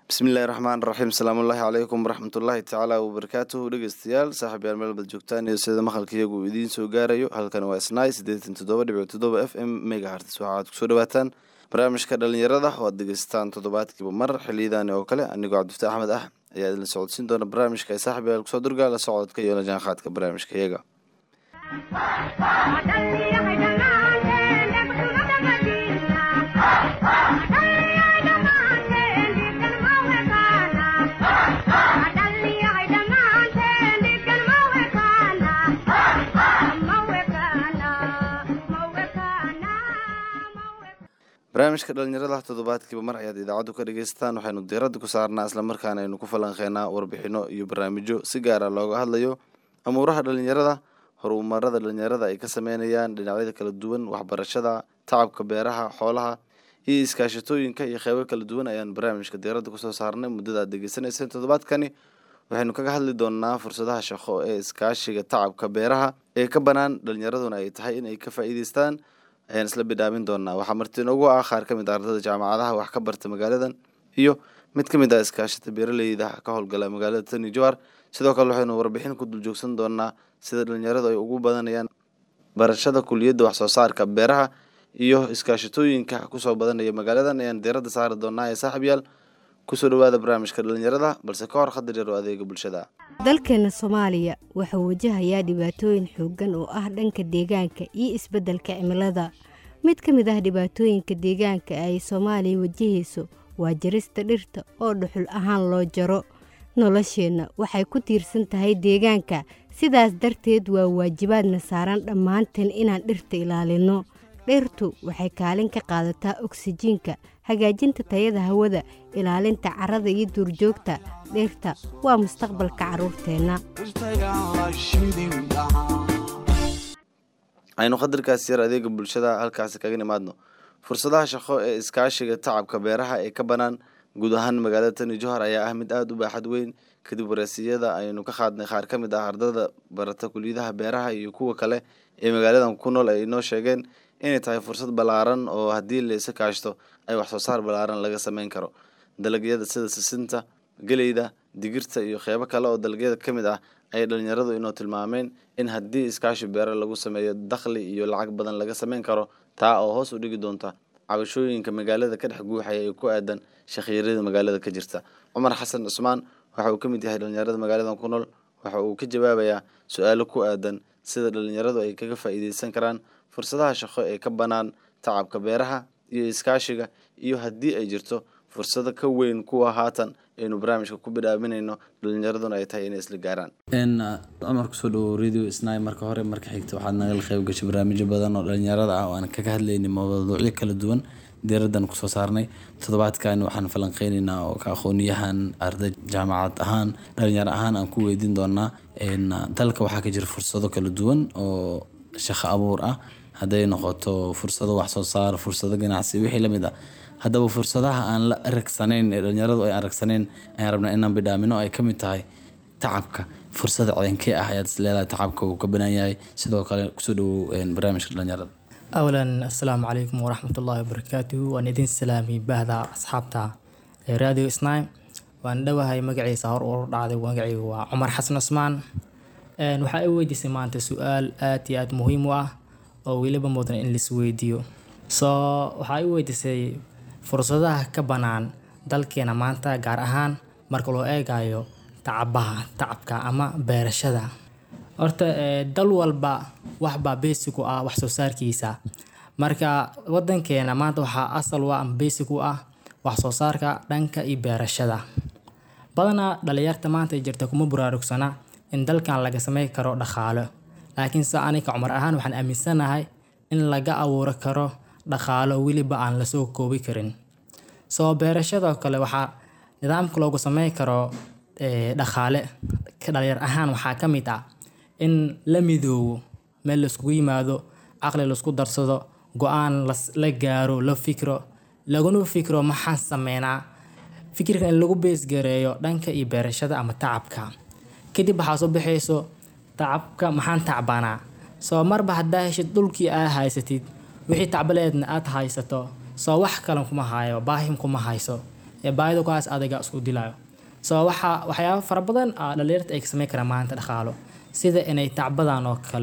bismillahirrahmanirrahiim. Salaamu calaykum waraxmatullaahi tacaala wabarakaatuhu. Dhegeystayaal saaxiibayaal meel bad joogtaan iyo sida maqalkiyagu idiin soo gaarayo halkan waa Snai 87.7 FM megahertz. Waxaad ku soo dhawaataan barnaamijka dhalinyarada oo aad dhegeystaan toddobaadkiiba mar xilliyadan oo kale anigoo Cabdifataax Axmed ah ayaa idin socodsiin doona barnaamijka ay saaxiibayaal ku soo durgaa la socodka iyo la jaanqaadka barnaamijka iyaga. barnaamijka dhalinyarada toddobaadkiiba mar ayaad idaacaddu ka dhageystaan. waxaynu diiradda ku saarnaa isla markaana aynu ku falanqeynaa warbixino iyo barnaamijyo si gaara looga hadlayo amuuraha dhalinyarada, horumarada dhalinyarada ay ka sameynayaan dhinacyada kala duwan, waxbarashada, tacabka beeraha, xoolaha iyo iskaashatooyinka iyo qeybo kala duwan ayaan barnaamijka diiradda kusoo saarnay. muddada aad degeysanayseen toddobaadkani waxaynu kaga hadli doonaa fursadaha shaqo ee iskaashiga tacabka beeraha ee ka banaan dhalinyaraduna ay tahay in ay ka faa'iideystaan ayaan isla bidhaamin doonaa. waxaa marti inoogu ah qaar ka mid ah ardayda jaamacadaha wax ka barta magaaladan iyo mid ka mid ah iskaashata beeraleyda ka howlgala magaalada Tani Jowhar. sidoo kale waxaynu warbixin ku dul joogsan doonaa sida dhalinyaradu ay ugu badanayaan barashada kuliyadda wax soo saarka beeraha iyo iskaashatooyinka kusoo badanaya magaaladan ayaan diiradda saari doonaa. ee saaxiibayaal kusoo dhawaada barnaamijka dhalinyarada, balse ka hor qadar yar oo adeega bulshada. dalkeena Soomaaliya wuxuu wajahayaa dhibaatooyin xooggan oo ah dhanka deegaanka iyo isbeddelka cimilada. mid ka mid ah dhibaatooyinka deegaanka ay Soomaaliya wajahayso waa jarista dhirta oo dhuxul ahaan loo jaro. nolosheenna waxay ku tiirsan tahay deegaanka, sidaas darteed waa waajibaadna saaran dhammaanteen inaan dhirta ilaalino. dhirtu waxay kaalin ka qaadataa oksijiinka, hagaajinta tayada hawada, ilaalinta carrada iyo duurjoogta. dhirta waa mustaqbalka carruurteenna. aynu qadarkaas yar adeega bulshada halkaasi kaga nimaadno. fursadaha shaqo ee iskaashiga tacabka beeraha ee ka banaan guud ahaan magaalada Tani Jowhar ayaa ah mid aad u baaxad weyn. kadib waraasiyada aynu ka qaadnay qaar ka mid ah ardayda barata kuliyadaha beeraha iyo kuwa kale ee magaaladan ku nool ay inoo sheegeen inay tahay fursad ballaaran oo haddii la iska kaashto ay wax soo saar ballaaran laga sameyn karo. dalagyada sida sisinta, geleyda, digirta iyo qeybo kale oo dalagyada ka mid ah ay dhalinyaradu inoo tilmaameen in haddii iskaashi beero lagu sameeyo dakhli iyo lacag badan laga sameyn karo, taa oo hoos u dhigi doonta cabashooyinka magaalada ka dhex guuxaya ee ku aadan shaqiyarada magaalada ka jirta. Cumar Xasan Cusmaan waxa uu ka mid yahay dhalinyarada magaaladan ku nool. waxa uu ka jawaabayaa su'aalo ku aadan sida dhalinyaradu ay kaga faa'iideysan karaan fursadaha shaqo ee ka banaan tacabka beeraha iyo iskaashiga, iyo haddii ay jirto fursado ka weyn kuwa haatan aynu barnaamijka ku bidhaaminayno dhalinyaraduna ay tahay inay isla gaaraan. Cumar kusoo dhawo Radio Snai. marka hore marka xigta waxaad nagala qayb gashay barnaamijyo badan oo dhalinyarada ah oo aan kaga hadlaynay mawduucyo kala duwan. diiraddan kusoo saarnay toddobaadkan waxaan falanqeynaynaa oo ka aqoonyahan arday jaamacad ahaan dhalinyaro ahaan aan ku weydiin doonaa dalka waxaa ka jira fursado kala duwan oo shaqo abuur ah, hadday noqoto fursado wax soo saar, fursado ganacsi, wixii lamid ah. haddaba fursadaha aan la aragsanayn ee dhalinyaradu ay aragsanayn ayaan rabnaa inaan bidhaamino ay ka mid tahay tacabka. fursada ceenkee ah ayaad isleedahay tacabka uu ka banaan yahay? sidoo kale kusoo dhawow barnaamijka dhalinyarada. awlan assalaamu calaykum waraxmatullaahi wabarakaatuhu. waan idin salaamay bahda asxaabta Radio Snai. waan dhawahay magaciisa hor u dhacday. magacaygu waa Cumar Xasan Cusmaan. waxaa i weydiisay maanta su'aal aad iyo aad muhiim u ah oo weliba mudan in la isweydiiyo. waxaa i weydiisay fursadaha ka banaan dalkeena maanta, gaar ahaan marka loo eegayo tacabka ama beerashada. horta dal walba waxbaa basic u ah wax soo saarkiisa. marka wadankeena maanta waxaa asal u ah ama basic u ah wax soo saarka dhanka iyo beerashada. badanaa dhalinyarta maanta jirta kuma buraarugsana in dalkan laga sameyn karo dhaqaale, laakiin se aniga Cumar ahaan waxaan aaminsanahay in laga abuuri karo dhaqaalo weliba aan la soo koobi karin. beerashada kale waxaa nidaamka loogu sameyn karo dhaqaale dhalinyar ahaan waxaa ka mid ah in la midoobo, meel la iskugu yimaado, caqli la isku darsado, go'aan la gaaro, la fikro, laguna fikro maxaan sameynaa. fikirka in lagu beesgareeyo dhanka iyo beerashada ama tacabka. kadib waxaa soo baxayso tacabka maxaan tacbanaa. marba haddaa heshid dhulkii aad haysatid, wixii tacbaleedna aad haysato, wax kale kuma hayo, baahim kuma hayso, baahida kuwaas adiga isku dilayo so waxyaabo fara badan dhalinyarta ay ka sameyn karaan maanta dhaqaalo sida inay tacbadaan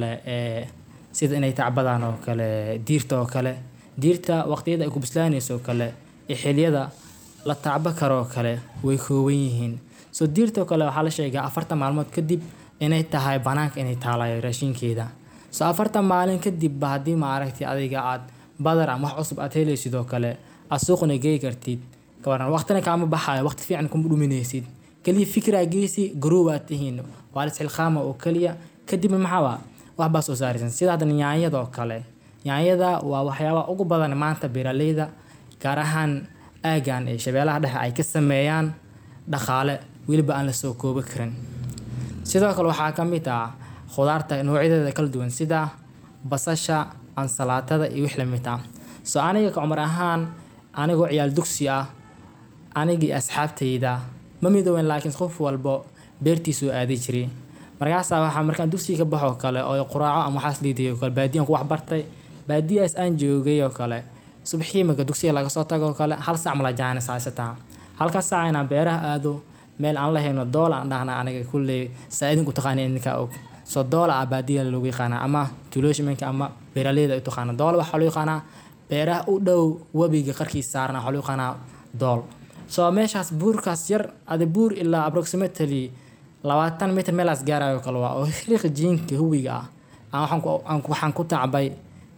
oo kale diirta oo kale diirta waqtiyada ay ku bislaanayso oo kale xilliyada la tacba karo oo kale way kooban yihiin so diirta oo kale waxaa la sheegaa 40 maalmood kadib inay tahay banaanka inay taalayo raashinkeeda so 40 maalin kadib haddii maaragtay adiga aad badar ama wax cusub aad helaysid oo kale aad suuqna geey kartid kawaran waqtina kaama baxayo waqti fiican kuma dhuminaysid kaliya fikra geesi garowaad tihiin waa la xilqaama oo kaliya kadib maxaa wax baa soo saaraysan sida hadda yaanyada oo kale yaanyada waa waxyaabo ugu badan maanta beeraleyda gaar ahaan aagan ee shabeelaha dhexe ay ka sameeyaan dhaqaale weliba aan la soo koobi karin sidoo kale waxaa ka mid ah khudaarta noocyadeeda kala duwan sida basasha ansalaatada iyo wix la mid ah so aniga ka umar ahaan anigoo ciyaal dugsi ah anigii asxaabtayda ma midooben laakiin qof walbo beertiisu aaday jiray markaan dugsiga ka baxo kale oo quraaco ama waxaas liidayo kale baadiyan ku wax bartay baadiyaas aan joogay oo kale subaxii marka dugsiga laga soo tago kale hal saac mala jaan saasata halka saac inaan beeraha aado meel aan la hayno dool aan dhahna aniga kullee saaidin ku taqaaneen ninka og soo dool baadiya lagu yaqaan ama tuulooyinka ama beeraleyda ay taqaan dool waxa loo yaqaan beeraha u dhow wabiga qarkiisa saarna waxa loo yaqaan dool soo meeshaas buurkaas yar ade buur ilaa approximately 20 mitir meelaas gaarayo kale waa oo xiriiq jiinka hubiga waxaan ku tacbay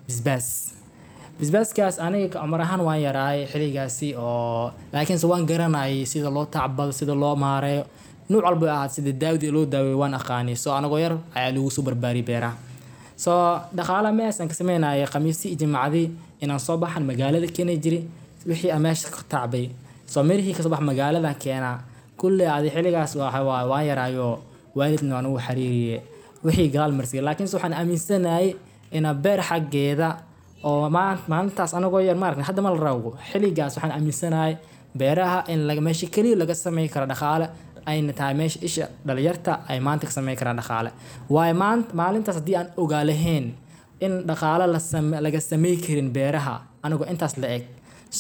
bisbaaskaas aniga ka umar ahaan waan yaraay xiligaasi oo laakiin waan garanay sida loo tacbado sida loo maareeyo nooc walba ahaad sida daawada loo daaweeyo waan aqaanay soo anagoo yar ayaa lagu soo barbaari beeraha soo dhaqaale meeshan ka sameynay khamiisi ijmaacdi inaan soo baxan magaalada keenay jiray wixii ameesha ka tacbay soo meerihii ka soo bax magaalada keena kulli aadi xiligaas waan yaraayo waalidna waan ugu xariiriyay wixii gaal marsiga laakiin waxaan aaminsanahay in beer xageeda oo maalintaas anagoo yar maarkan hadda ma la raawo xiligaas waxaan aaminsanahay beeraha in laga meesha kaliya laga sameey karo dhaqaale ayna tahay meesha isha dhalinyarta ay maanta ka sameey karaan dhaqaale waay maalintaas haddii aan ogaa lahayn in dhaqaale laga sameey karin beeraha anagoo intaas la eg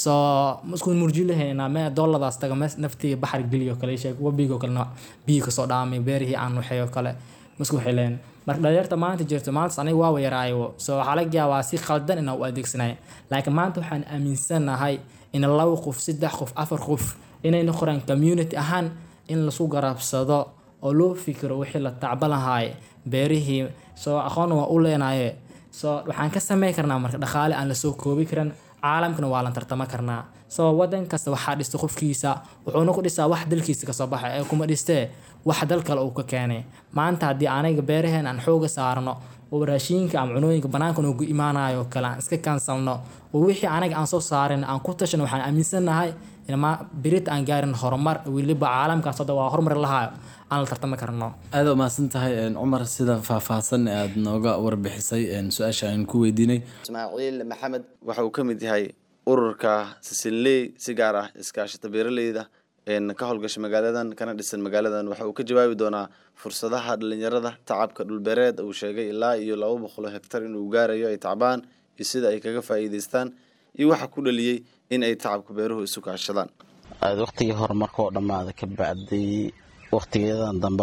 soo musku murjilahayn inaa dooladaas taga naftii baxar geliyo kale sheeg wabigo kale biyo ka soo dhaamay beerihii aan waxeeyo kale musku xileen marka dhalinyarta maanta jirto maanta aniga waa yaraayo soo waxa laga yaabaa si khaldan inaan u adeegsanay laakiin maanta waxaan aaminsanahay in 2 qof 3 qof 4 qof inay noqdaan community ahaan in la soo garabsado oo loo fikiro wixii la tacban lahaay beerihii soo aqoon waa u leenahay soo waxaan ka sameey karnaa marka dhaqaale aan la soo koobi karin caalamkana waa la tartama karnaa soo wadan kasta waxa dhistay qofkiisa wuxuu ku dhisaa wax dalkiisa ka soo baxay ee kuma dhistee wax dal kale uu ka keenay maanta haddii aniga beeraheen aan xooga saarno oo raashinka ama cunooyinka banaanka ugu imaanayo kale aan iska kansalno oo wixii aniga aan soo saarin aan ku tashano waxaan aaminsanahay in birit aan gaarin horumar weliba caalamkaas hadda waa horumar lahayo aan la tartama karno aad u maasan tahay Umar sida faahfaahsan aad nooga warbixisay su'aasha aan ku weydiinay Ismaaciil Maxamed waxa uu kamid yahay ururka Sisinley si gaar ah iskaashatada beeraleyda ka howlgasha magaaladan kana dhisan magaaladan waxa uu ka jawaabi doonaa fursadaha dhalinyarada tacabka dhul beereed uu sheegay ilaa iyo 200 hektar inuu gaarayo ay tacbaan iyo sida ay kaga faa'iideystaan iyo waxa ku dhaliyay in ay tacabka beeruhu isu kaashadaan waqtigii horumarka oo dhamaada ka bacday waqtigeedan dambe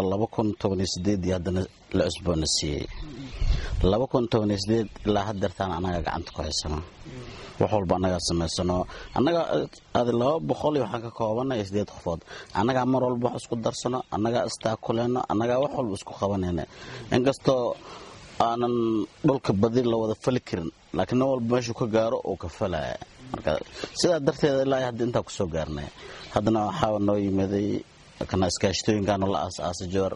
2018 haddana la cusboonaysiiyay 2018 ilaa haddeertaan anaga gacanta ku haysano wax walba anaga sameysano anaga 200 waxaan ka koobanahay 8 qofood anaga mar walba wax isku darsano anaga istaakuleeno anaga wax walba isku qabanayna inkastoo aanan dhulka badi la wada fali karin laakiin walba meeshu ka gaaro oo ka falaya marka sida darteeda ilaa hadda inta ku soo gaarnay haddana waxa noo yimaday kana iskaashatooyinkan la aasaasay joor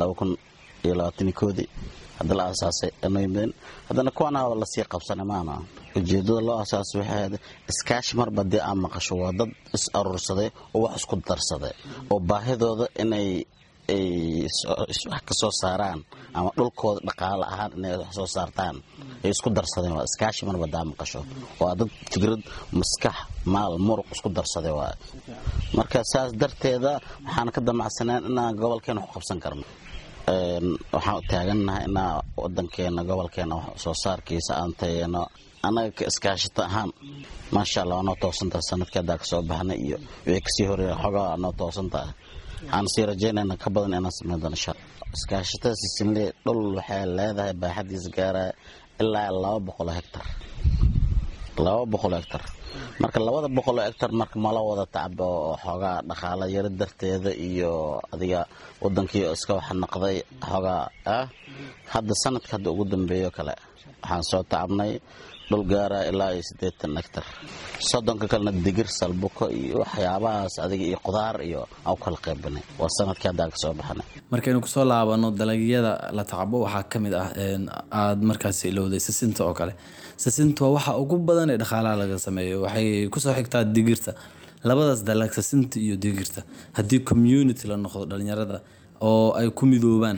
2021 hadda la aasaasay noo yimaadeen haddana kuwana la sii qabsanay maana ujeedada loo aasaasay waxa iskaashi marba dii aan maqasho waa dad is urursaday oo wax isku darsaday oo baahidooda inay wax ka soo saaraan ama dhulkooda dhaqaale ahaan inay wax soo saartaan ay isku darsadeen waa iskaashi marba daa maqasho waa dad fikrad maskax maal muruq isku darsaday waa marka saas darteeda waxaan ka damacsanaan inaan gobolkeena wax qabsan karno waxaan taaganahay in wadankeena gobolkeena wax soo saarkiisa aan tayano anaga ka iskaashata ahaan maasha Allah anoo toosantaa sanadka hadda ka soo baxnay iyo wixii kasii horeeyay xogaa anoo toosantaa aan sii rajaynaynaa ka badan inaan sameyn doono insha Allah iskaashatada Sisinle dhul waxay leedahay baaxadiis gaaraya ilaa 200 hektar 200 hektar marka 200 hektar marka mala wada tacbo xogaa dhaqaale yar darteeda iyo adiga wadankii iska wax naqday xogaa hadda sanadka hadda ugu dambeeyo kale waxaan soo tacabnay dhul gaara ilaa 80 hektar soddonka kalena digir salbuko iyo waxyaabahaas adiga iyo qudaar iyo aan kala qaybinay waa sanadkii hadda ka soo baxnay markaynu kusoo laabano dalagyada la tacabo waxaa ka mid ah aad markaas ilowday sisinta oo kale sisinta waa waxa ugu badan ee dhaqaalaha laga sameeyo waxay kusoo xigtaa digirta labadaas dalag sisinta iyo digirta haddii community la noqdo dhalinyarada oo ay ku midoobaan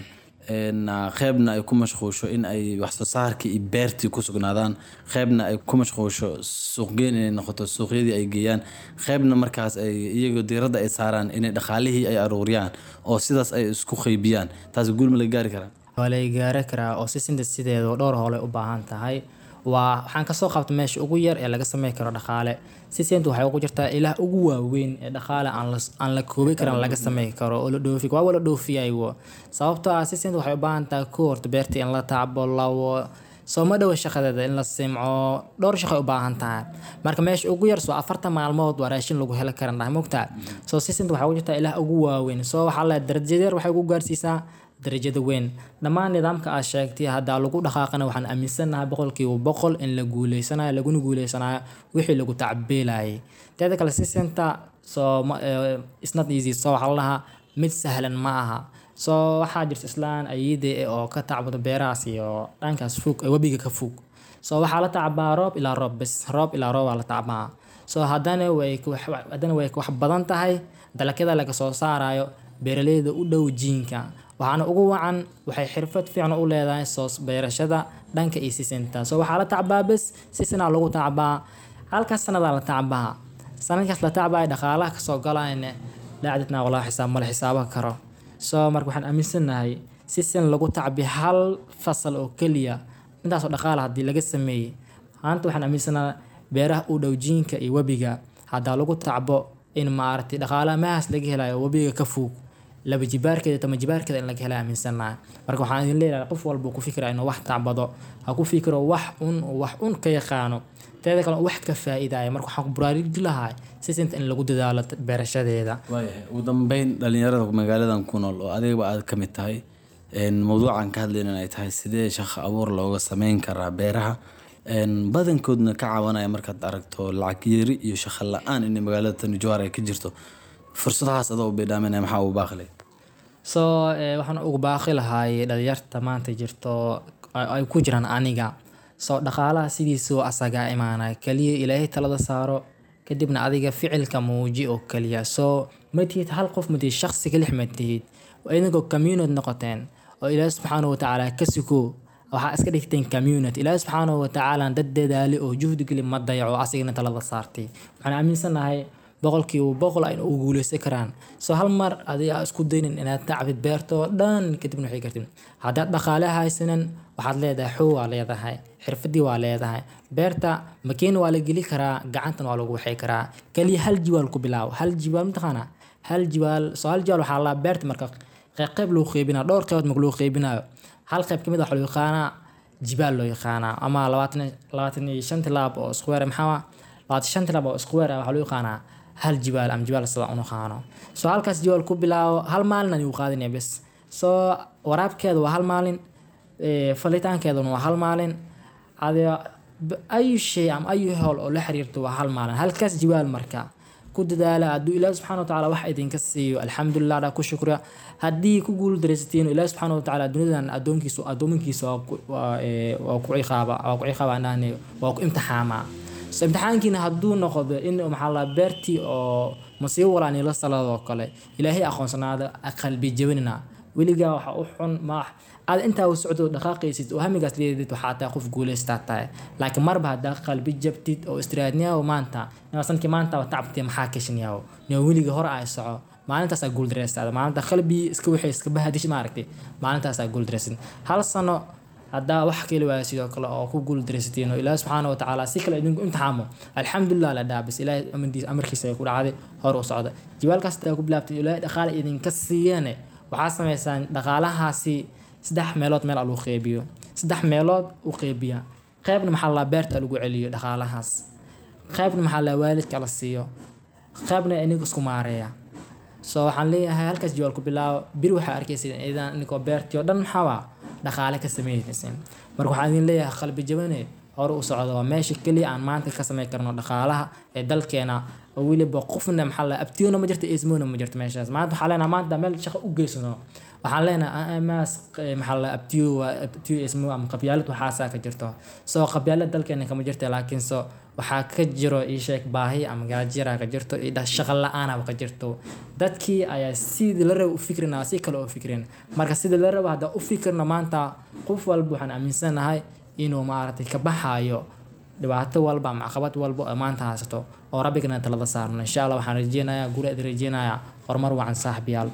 qaybna ay ku mashquusho in ay wax soo saarkii iyo beertii ku sugnaadaan qaybna ay ku mashquusho suuqgeyn inay noqoto suuqyadii ay geeyaan qaybna markaas ay iyagoo diiradda ay saaraan inay dhaqaalihii ay aruuriyaan oo sidaas ay isku qaybiyaan taas guul ma la gaari karaa waa la gaari karaa oo sisinta sideeda dhowr hole u baahan tahay waxaan kasoo qabtay meesha ugu yar ee laga sameyn karo dhaqaale sisinta waxay ugu jirtaa ilaah ugu waaweyn ee dhaqaale aan la koobi karin laga sameyn karo oo la dhoofi waa wala dhoofiyayo sababtoo ah sisinta waxay u baahan tahay koorta beerta in la tacbo lawo soo ma dhawa shaqadeeda in la simco dhowr shaqo u baahan tahay marka meesha ugu yar soo 40 maalmood waa raashin lagu heli karaa dhahay mogtaa soo sisinta waxay ugu jirtaa ilaah ugu waaweyn soo waxa la darajadeer waxay ugu gaarsiisaa darajada weyn dhammaan nidaamka aad sheegtay hadda lagu dhaqaaqana waxaan aaminsanahay 100% in la guuleysanayo laguna guuleysanayo wixii lagu tacbeelayay teeda kale sisinta soo it's not easy soo waxa laha mid sahlan ma aha soo waxaa jirta islaan ayide oo ka tacbado beerahaas iyo dhankaas fog wabiga ka fog soo waxaa la tacbaa roob ilaa roob bas roob ilaa roob la tacbaa soo haddana way wax badan tahay dalagyada laga soo saarayo beeraleyda u dhow jiinka waxaana ugu wacan waxay xirfad fiican u leedahay soo beerashada dhanka iyo sisinta soo waxaa la tacbaa bas sisina lagu tacbaa halkaas sanada la tacbaa sanadkaas la tacbaa dhaqaalaha ka soo galayna laacadna wala xisaab ma la xisaaban karo soo marka waxaan aaminsanahay sisin lagu tacbi hal fasal oo kaliya intaas oo dhaqaalaha hadii laga sameeyay haanta waxaan aaminsanahay beeraha u dhow jiinka iyo wabiga hadda lagu tacbo in maartay dhaqaalaha maas laga helayo wabiga ka fog laba jibaarkeeda tama jibaarkeeda in laga helo aaminsanahay marka waxaan idin leeyahay qof walba ku fikira inuu wax tacbado ha ku fikiro wax un ka yaqaano teeda kale wax ka faa'iidaaya marka waxaan ku baraarujin lahaa sisinta in lagu dadaalo beerashadeeda waayahay ugu dambeyn dhalinyarada magaaladan ku nool oo adigaba aad ka mid tahay mawduucan ka hadlayna ay tahay sidee shaqo abuur looga sameyn karaa beeraha badankoodna ka caawinaya markaad aragto lacag yari iyo shaqo la'aan in magaalada Tana Jowhar ay ka jirto fursadahaas adoo bidaaminay maxaa u baaqlay soo waxaan ugu baaqi lahaay dhalinyarta maanta jirto ay ku jiraan aniga soo dhaqaalaha sidiisoo asaga imaanay kaliya ilaahay talada saaro kadibna adiga ficilka muuji oo kaliya soo matid hal qof matid shakhsi kaliya matid waa inagoo community noqoteen oo ilaahay subxaanahu wa tacaala ka sugo waxaa iska dhigteen community ilaahay subxaanahu wa tacaala dad dadaali oo juhdi gali ma dayaco asigana talada saartay waxaan aaminsanahay 100% ay ugu guuleysan karaan soo hal mar adiga isku daynin inaad tacbid beerto dhan kadibna waxay kartiin hadda dhaqaalaha haysanan waxaad leedahay xoo waa leedahay xirfadii waa leedahay beerta makiin waa la geli karaa gacantan waa lagu waxay karaa kaliya hal jiwaal ku bilaaw hal jiwaal mtaqana hal jiwaal waxa la beerta marka qayb loo qeybinaa dhowr qaybood marka loo qeybinayo hal qayb kamid ah waxa loo yaqaanaa jibaal loo yaqaanaa ama 25 tilaab oo square maxaa 25 tilaab oo square waxa loo yaqaanaa hal jibaal am jibaal sida uu qaano soo halkaas jibaal ku bilaaw hal maalin ayuu qaadinay bas soo waraabkeedu waa hal maalin falitaankeeduna waa hal maalin adiga ay shay am ay hawl oo la xiriirto waa hal maalin halkaas jibaal marka ku dadaala aduu ilaahay subxaanahu wa tacaala wax idinka siiyo alxamdulillah da ku shukriya haddii ku guul dareysateen ilaahay subxaanahu wa tacaala dunidan adoominkiisa waa ku ciqaaba waa ku imtixaama imtixaankiina hadduu noqdo in maxaa la beertii oo masiibo walaani la salado kale ilaahay aqoonsanaada qalbi jabinina weligaa waxa u xun ma aad inta uu socdo dhaqaaqaysid oo hamigaas leeyahay waxa taa qof guuleystaa tahay laakiin marba hadaa qalbi jabtid oo istiraadniyaa maanta sanadkii maanta waa tacabtay maxaa kashinyaa noo weliga hor ay soco maalintaas guul dareystaa maalinta qalbi iska waxay iska bahadish ma aragtay maalintaas guul dareysin hal sano haddaa wax keli waaya sidoo kale oo ku guuldaraysatiin oo ilaahi subxaana wa tacaala si kale idinku imtixaamo alxamdulilah la dhaha bas ilaahay amarkiisa ay ku dhacday hor u socda jawaalkaas hadaa ku bilaabtay ilaahay dhaqaale idinka siiyane waxaa samaysaan dhaqaalahaasi 3 meelood meel lagu qeybiyo 3 meelood u qeybiya qaybna maxaa la beerta lagu celiyo dhaqaalahaas qaybna maxaa la waalidka la siiyo qaybna inigu isku maareeya soo waxaan leeyahay halkaas jawaal ku bilaabo bir waxa arkaysid idan iniko beertiyo dhan maxaa dhaqaale ka sameeyaysan marka waxaan idin leeyahay qalbi jabane hor u socdo waa meesha kaliya aan maanta ka sameey karno dhaqaalaha ee dalkeena oo waliba qofna maxaa la abtiyoona ma jirto ismoona ma jirto meeshaas maanta waxaa leenahay maanta meel shaqo u geysano waxaan leenahay maas maxaa la abtiyo ismo am qabyaalad waxaasa ka jirto soo qabyaalad dalkeena kama jirto laakiin soo waxaa ka jiro sheek baahi ama gaajira ka jirto shaqo la'aan ka jirto dadkii ayaa sidii la rabo u fikrinaa si kale u fikrin marka sidii la rabo hada u fikirna maanta qof walba waxaan aaminsanahay inuu maaragtay ka baxayo dhibaato walba ama caqabad walba oo maanta haysto oo rabbigana talada saarno insha Allah waxaan rajeynayaa guulaha rajeynayaa horumar wacan saaxiibayaal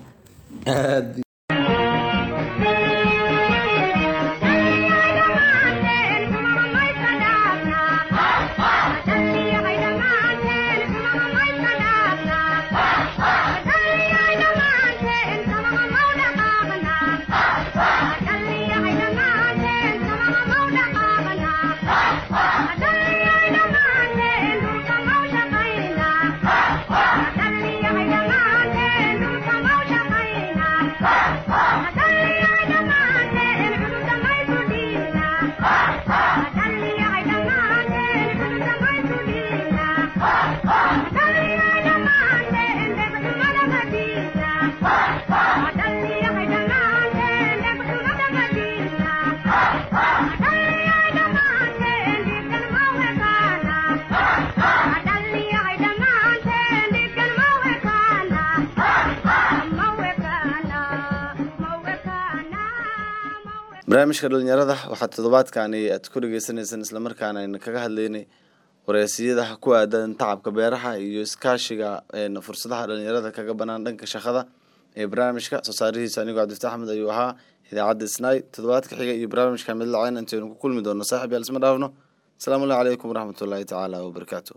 barnaamijka dhalinyarada waxaa toddobaadkani aad ku dhageysanaysaan isla markaana aynu kaga hadlaynay wareysiyada ku aadan tacabka beeraha iyo iskaashiga fursadaha dhalinyarada kaga banaan dhanka shaqada ee barnaamijka soo saarihiisa anigoo cabdifataax axmed ayuu ahaa idaacadda isnaay toddobaadka xiga iyo barnaamijka mid lacayn intaynu ku kulmi doono saaxiib yaal isma dhaafno asalaamu calaykum waraxmatullaahi tacaala wabarakaatu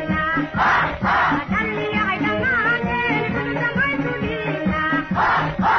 Ha